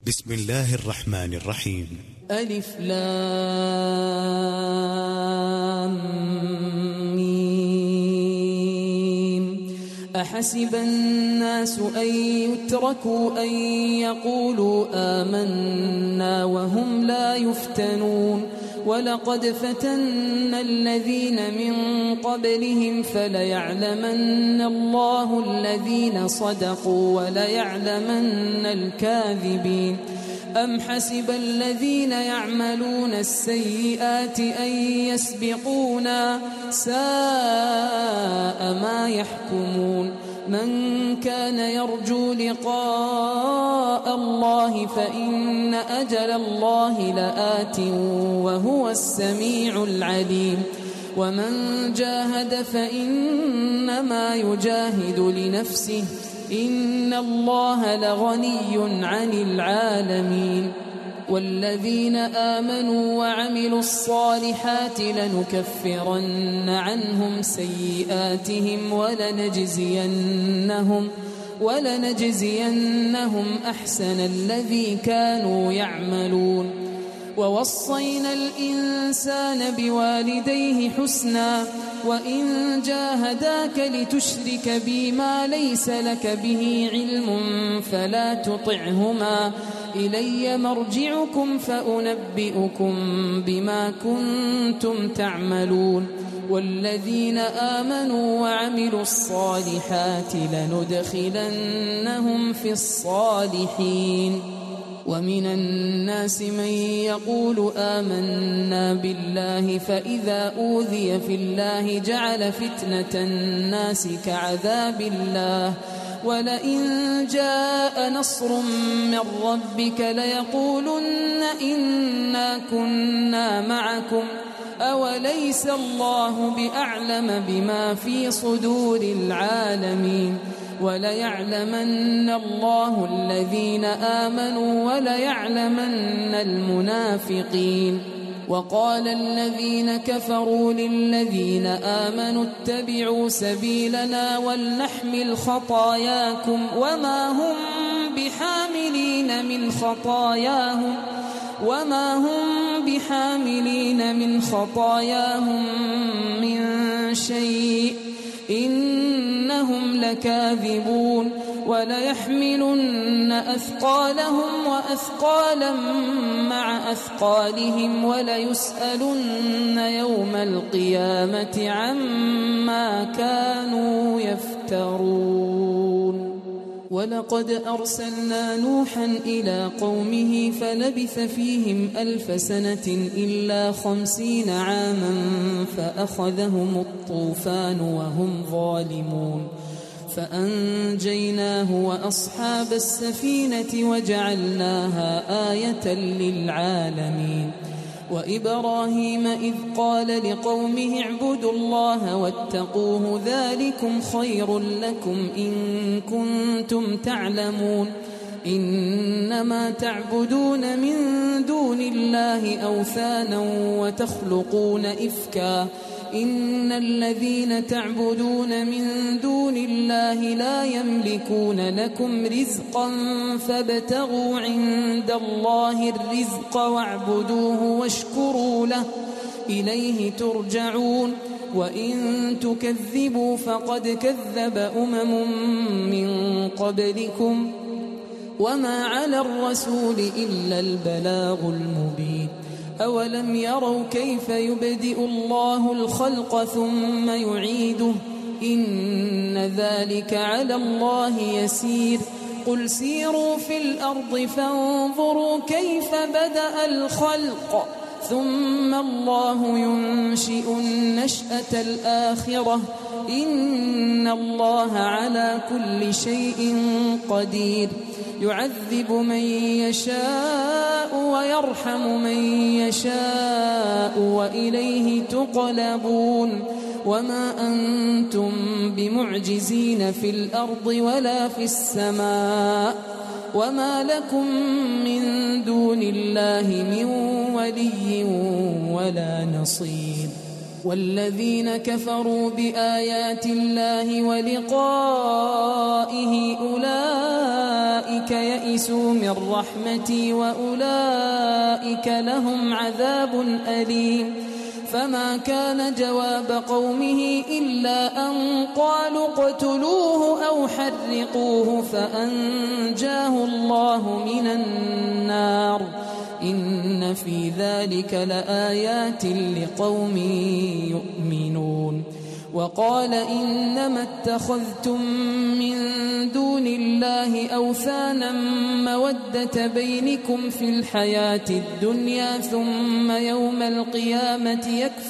بسم الله الرحمن الرحيم. ألف لام ميم. أحسب الناس أن يتركوا أن يقولوا آمنا وهم لا يفتنون ولقد فتنا الذين من قبلهم فليعلمن الله الذين صدقوا وليعلمن الكاذبين. أم حسب الذين يعملون السيئات أن يسبقونا ساء ما يحكمون. من كان يرجو لقاء الله فإن أجل الله لآت وهو السميع العليم. ومن جاهد فإنما يجاهد لنفسه إن الله لغني عن العالمين. والذين آمنوا وعملوا الصالحات لنكفرن عنهم سيئاتهم ولنجزينهم أحسن الذي كانوا يعملون. ووصينا الإنسان بوالديه حسنا وإن جاهداك لتشرك بي ما ليس لك به علم فلا تطعهما إلي مرجعكم فأنبئكم بما كنتم تعملون. والذين آمنوا وعملوا الصالحات لندخلنهم في الصالحين. ومن الناس من يقول آمنا بالله فإذا أوذي في الله جعل فتنة الناس كعذاب الله ولئن جاء نصر من ربك ليقولن إنا كنا معكم أوليس الله بأعلم بما في صدور العالمين. وليعلمن الله الذين آمنوا وليعلمن المنافقين. وقال الذين كفروا للذين آمنوا اتبعوا سبيلنا ولنحمل خطاياكم وما هم بحاملين من خطاياهم من شيء إنهم لكاذبون. وليحملن أثقالهم وأثقالا مع أثقالهم وليسألن يوم القيامة عما كانوا يفترون. ولقد أرسلنا نوحا إلى قومه فلبث فيهم 1000 سنة إلا 50 عاما فأخذهم الطوفان وهم ظالمون فأنجيناه وأصحاب السفينة وجعلناها آية للعالمين. وإبراهيم إذ قال لقومه اعبدوا الله واتقوه ذلكم خير لكم إن كنتم تعلمون. إنما تعبدون من دون الله أوثانا وتخلقون إفكا إن الذين تعبدون من دون الله لا يملكون لكم رزقا فابتغوا عند الله الرزق واعبدوه واشكروا له إليه ترجعون. وإن تكذبوا فقد كذب من قبلكم وما على الرسول إلا البلاغ المبين. أولم يروا كيف يبدئ الله الخلق ثم يعيده إن ذلك على الله يسير. قل سيروا في الأرض فانظروا كيف بدأ الخلق ثم الله ينشئ النشأة الآخرة إن الله على كل شيء قدير. يعذب من يشاء ويرحم من يشاء وإليه تقلبون. وما أنتم بمعجزين في الأرض ولا في السماء وما لكم من دون الله من ولي ولا نصير. والذين كفروا بآيات الله ولقائه أولئك يئسوا من رحمتي وأولئك لهم عذاب أليم فما كان جواب قومه إلا أن قالوا اقتلوه أو حرقوه فأنجاه الله من النار إن في ذلك لآيات لقوم يؤمنون وقال إنما اتخذتم من دون الله أوثانا مودة بينكم في الحياة الدنيا ثم يوم القيامة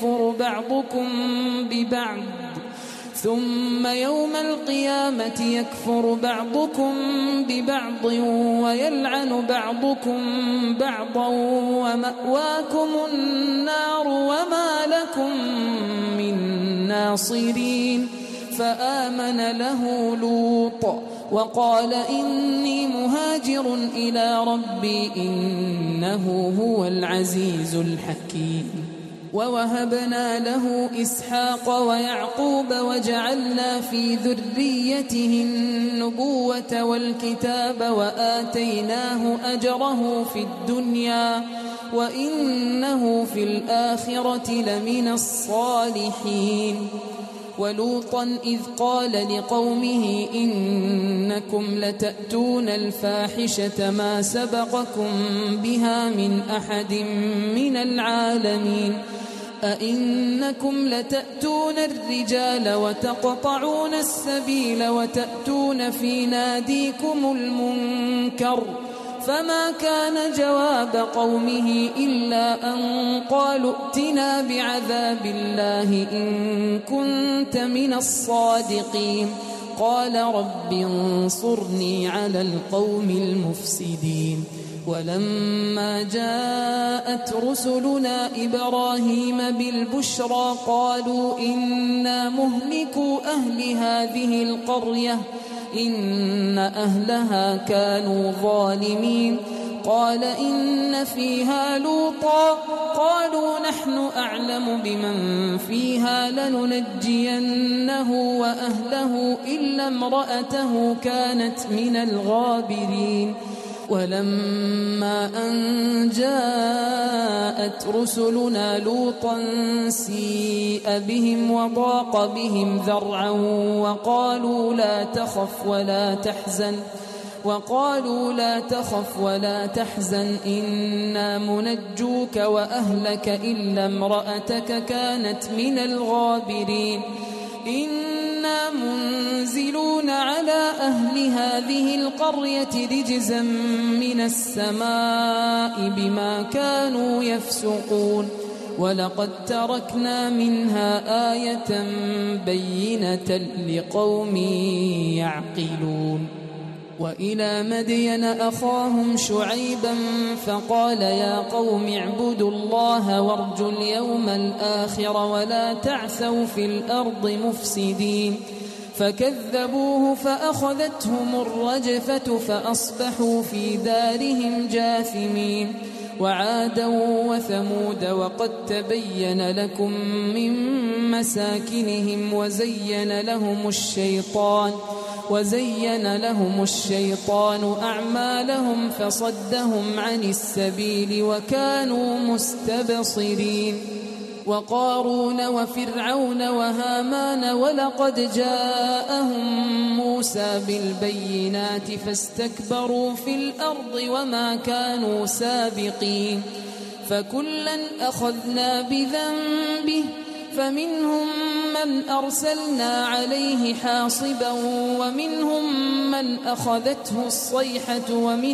يكفر بعضكم ببعض ويلعن بعضكم بعضا ومأواكم النار وما لكم من ناصرين فآمن له لوط وقال إني مهاجر إلى ربي إنه هو العزيز الحكيم ووهبنا له إسحاق ويعقوب وجعلنا في ذريته النبوة والكتاب وآتيناه أجره في الدنيا وإنه في الآخرة لمن الصالحين ولوطا إذ قال لقومه إنكم لتأتون الفاحشة ما سبقكم بها من أحد من العالمين أئنكم لتأتون الرجال وتقطعون السبيل وتأتون في ناديكم المنكر فما كان جواب قومه إلا أن قالوا ائتنا بعذاب الله إن كنت من الصادقين قال رب انصرني على القوم المفسدين ولما جاءت رسلنا إبراهيم بالبشرى قالوا إنا مهلكو أهل هذه القرية إن أهلها كانوا ظالمين قال إن فيها لوطا قالوا نحن أعلم بمن فيها لننجينه وأهله إلا امرأته كانت من الغابرين ولما أن جاءت رسلنا لوطا سيء بهم وضاق بهم ذرعا وقالوا لا تخف ولا تحزن إنا منجوك وأهلك إلا امرأتك كانت من الغابرين إنا منزلون على أهل هذه القرية رجزا من السماء بما كانوا يفسقون ولقد تركنا منها آية بينة لقوم يعقلون وإلى مدين أخاهم شعيبا فقال يا قوم اعبدوا الله وارجوا اليوم الآخر ولا تعثوا في الأرض مفسدين فكذبوه فأخذتهم الرجفة فأصبحوا في دارهم جاثمين وعادا وثمود وقد تبين لكم من مساكنهم وزين لهم الشيطان أعمالهم فصدهم عن السبيل وكانوا مستبصرين وقارون وفرعون وهامان ولقد جاءهم موسى بالبينات فاستكبروا في الأرض وما كانوا سابقين فكلا أخذنا بذنبه فمنهم من أرسلنا عليه حاصبا ومنهم من أخذته الصيحة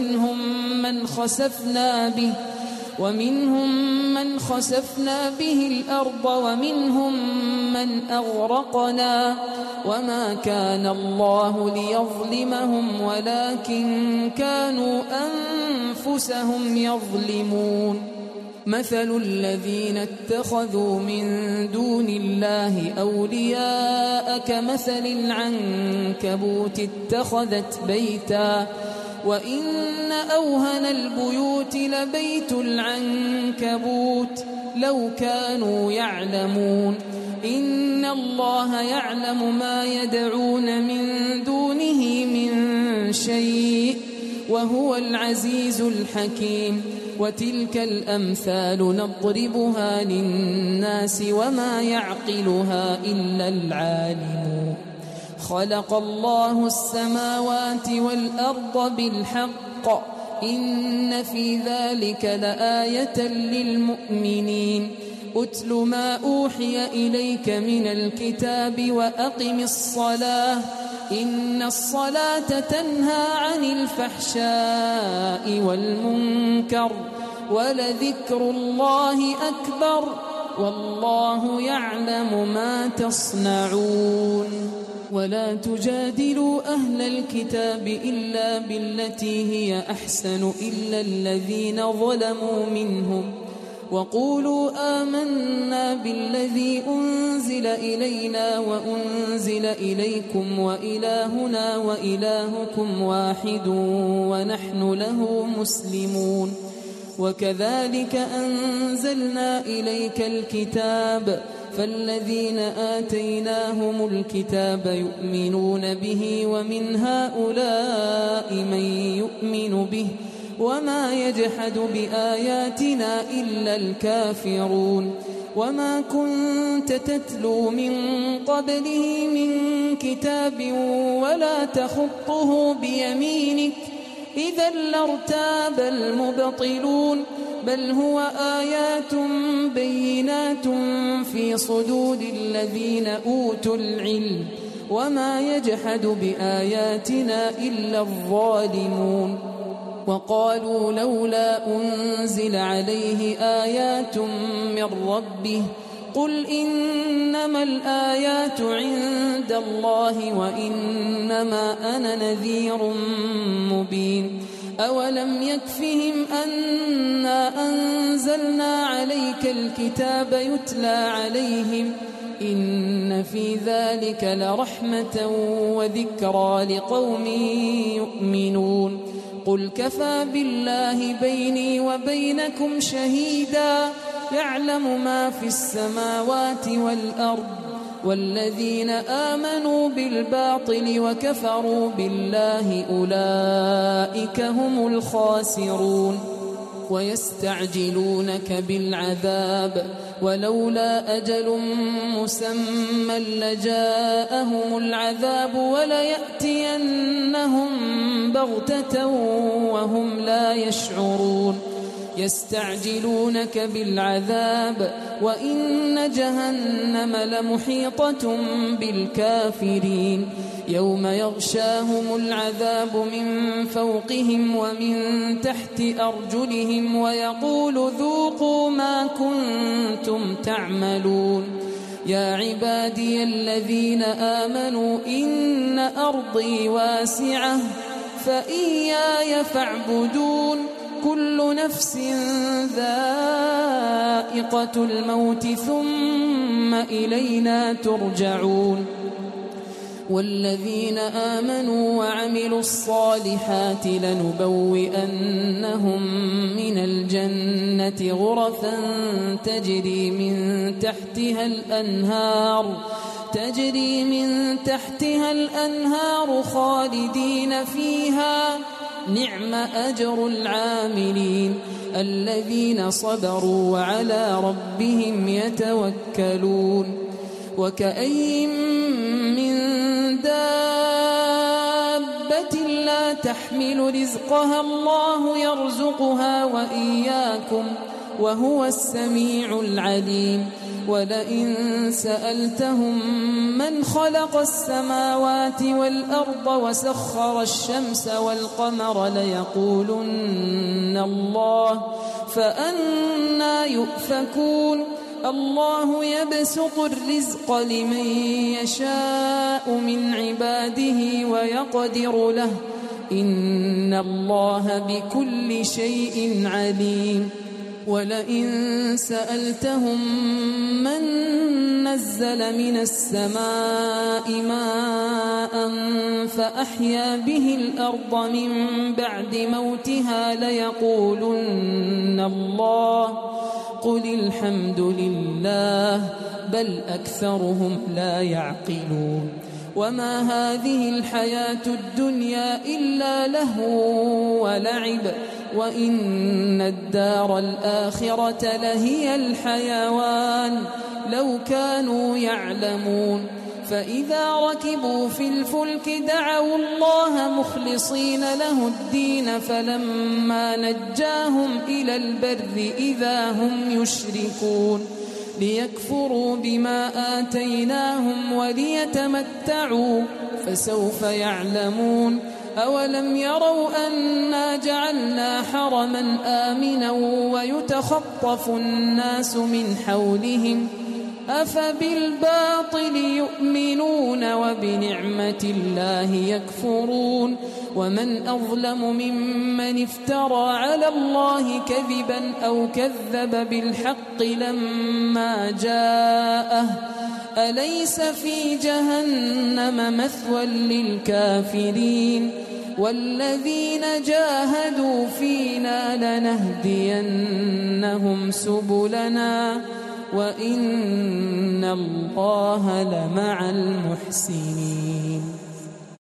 ومنهم من خسفنا به الأرض ومنهم من أغرقنا وما كان الله ليظلمهم ولكن كانوا أنفسهم يظلمون مثل الذين اتخذوا من دون الله أولياء كمثل العنكبوت وإن أوهن البيوت لبيت العنكبوت لو كانوا يعلمون إن الله يعلم ما يدعون من دونه من شيء وهو العزيز الحكيم وتلك الأمثال نضربها للناس وما يعقلها إلا العالمون خلق الله السماوات والأرض بالحق إن في ذلك لآية للمؤمنين أتل ما أوحي إليك من الكتاب وأقم الصلاة إن الصلاة تنهى عن الفحشاء والمنكر ولذكر الله أكبر والله يعلم ما تصنعون ولا تجادلوا أهل الكتاب إلا بالتي هي أحسن إلا الذين ظلموا منهم وقولوا آمنا بالذي أنزل إلينا وأنزل إليكم وإلهنا وإلهكم واحد ونحن له مسلمون وكذلك أنزلنا إليك الكتاب فالذين آتيناهم الكتاب يؤمنون به ومن هؤلاء من يؤمن به وما يجحد بآياتنا إلا الكافرون وما كنت تتلو من قبله من كتاب ولا تخطه بيمينك إذا لارتاب المبطلون بل هو آيات بينات في صدور الذين أوتوا العلم وما يجحد بآياتنا إلا الظالمون وقالوا لولا أنزل عليه آيات من ربه قل إنما الآيات عند الله وإنما أنا نذير مبين أولم يكفهم أنا أنزلنا عليك الكتاب يتلى عليهم إن في ذلك لرحمة وذكرى لقوم يؤمنون قل كفى بالله بيني وبينكم شهيدا يعلم ما في السماوات والأرض والذين آمنوا بالباطل وكفروا بالله أولئك هم الخاسرون ويستعجلونك بالعذاب ولولا أجل مسمى لجاءهم العذاب وليأتينهم بغتة وهم لا يشعرون يستعجلونك بالعذاب وإن جهنم لمحيطة بالكافرين يوم يغشاهم العذاب من فوقهم ومن تحت أرجلهم ويقول ذوقوا ما كنتم تعملون يا عبادي الذين آمنوا إن أرضي واسعة فإياي فاعبدون كل نفس ذائقة الموت ثم إلينا ترجعون والذين آمنوا وعملوا الصالحات لنبوئنهم من الجنة غرفا تجري من تحتها الأنهار خالدين فيها نعم أجر العاملين الذين صبروا وعلى ربهم يتوكلون وكأي من دابة لا تحمل رزقها الله يرزقها وإياكم وهو السميع العليم ولئن سألتهم من خلق السماوات والأرض وسخر الشمس والقمر ليقولن الله فأنى يؤفكون الله يبسط الرزق لمن يشاء من عباده ويقدر له إن الله بكل شيء عليم ولئن سألتهم من نزل من السماء ماء فأحيا به الأرض من بعد موتها ليقولن الله قل الحمد لله بل أكثرهم لا يعقلون وما هذه الحياة الدنيا إلا لهو ولعب وإن الدار الآخرة لهي الحيوان لو كانوا يعلمون فإذا ركبوا في الفلك دعوا الله مخلصين له الدين فلما نجاهم إلى البر إذا هم يشركون ليكفروا بما آتيناهم وليتمتعوا فسوف يعلمون أولم يروا أنا جعلنا حرما آمنا ويتخطف الناس من حولهم أفبالباطل يؤمنون وبنعمة الله يكفرون ومن أظلم ممن افترى على الله كذبا أو كذب بالحق لما جاءه أليس في جهنم مثوى للكافرين والذين جاهدوا فينا لنهدينهم سبلنا وإن الله لمع المحسنين.